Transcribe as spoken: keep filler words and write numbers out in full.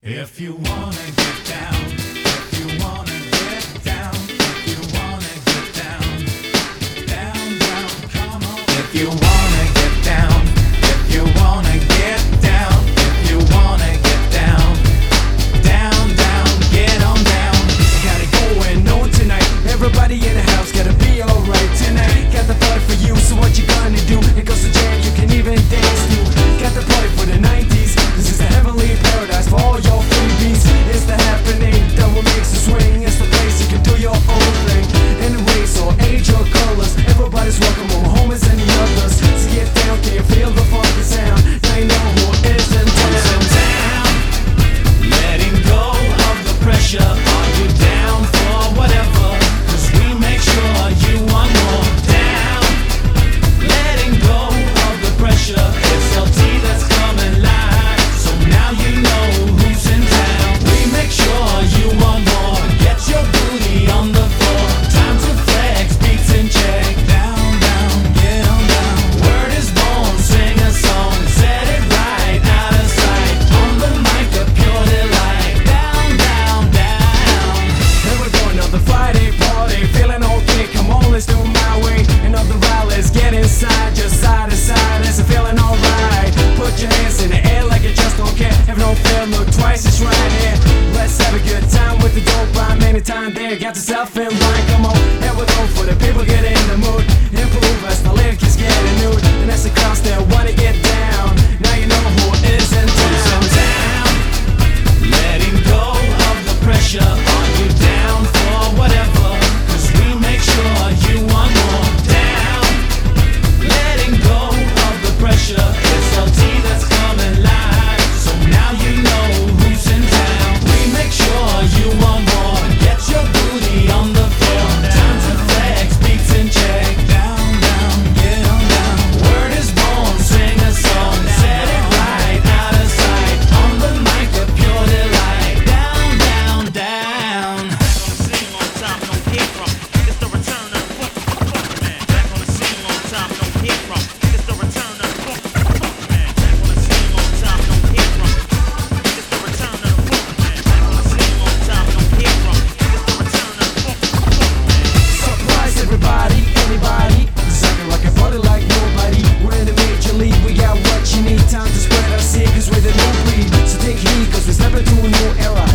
If you wanna get down, if you wanna get down, if you wanna get down, down, down, come on. If you wanna get down, if you wanna get down, if you wanna get down, down, down, get on down. Got it going on tonight. Everybody in the house gotta be alright tonight. Got the party for you, so what you gonna do? It goes so jam, you can even dance to. Got the party for the nineties. This is the heavenly paradise for all your freebies. It's the happening that will makes you swing. It's the place you can do your own thing. Any race or age or colors, everybody's welcome, all my homies and the others. So get down, can you feel the funky sound? Now you know who is in town. Down, letting go of the pressure. Are you down for whatever? Cause we make sure you want more. Down, letting go of the pressure. It's L T that's coming live, so now you know who's in town. We make sure you want more. Get your booty on the floor. Time to flex, beats in check. Down, down, get on down. Word is born, sing a song. Set it right, out of sight. On the mic, a pure delight. Down, down, down. Here we go, another Friday party. Feeling okay, come on, let's do it my way. Another ride, let's get inside. Just side to side, is it feeling alright? Put your hands in the air like you just don't care. Have no fear, look twice, it's right here. Let's have a good time with the dope rhyme. Anytime there, got yourself in line. Come on, here we go for the people, get in the mood. Improve as the lyric is getting nude. And as the crowd still wanna get down. Now you know who is in town. Down, letting go of the pressure. Are you down for whatever? Cause we make sure you want more. Down, letting go of the pressure. It's L T that's coming live, so now you know who's in town. We make sure you want more. Get your booty on the floor. Time to flex, beats in check. Down, down, get on down. Word is born, sing a song. Set it right, out of sight. On the mic, a pure delight. Down, down, down. Scene on top, no hear from. It's the return of the funk, funk man. Back on the scene on top, no hear from. It's the return of the funk, funk man. Back on the scene on top, no hear from. It's the return of the funk man. Back on the scene on top, no hear from. It's the return of the funk, funk man. Surprise everybody, anybody. Exactly like a party like nobody. We're in the major league, we got what you need. Time to spread our secrets with a new breed. So take heed, cause we're stepping to a new era.